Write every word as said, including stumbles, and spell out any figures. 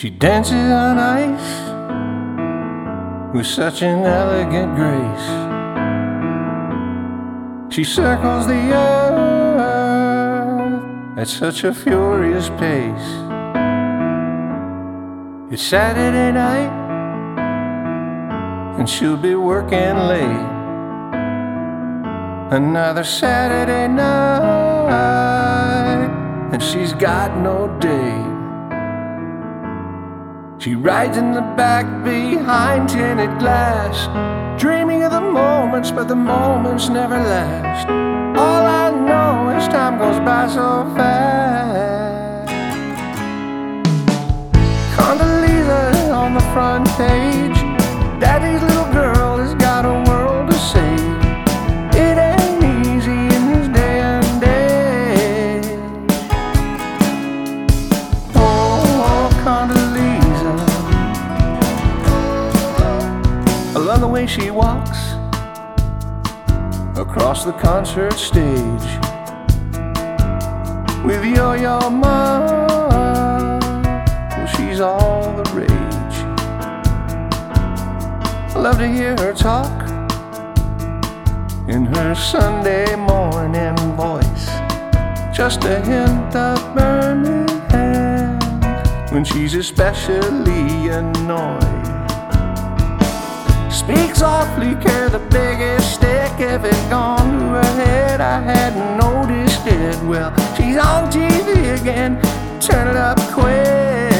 She dances on ice with such an elegant grace. She circles the earth at such a furious pace. It's Saturday night and she'll be working late. Another Saturday night and she's got no date. She rides in the back behind tinted glass, dreaming of the moments, but the moments never last. All I know is time goes by so fast. Condoleezza on the front page, Daddy's little girl has got a world to say. It ain't easy in this day and age. Oh, Condoleezza, I love the way she walks across the concert stage with Yo-Yo Ma. Well, she's all the rage. I love to hear her talk in her Sunday morning voice, just a hint of Birmingham when she's especially annoyed. Speak softly, carry the biggest stick. If it gone to her head, I hadn't noticed it. Well, she's on T V again, turn it up quick.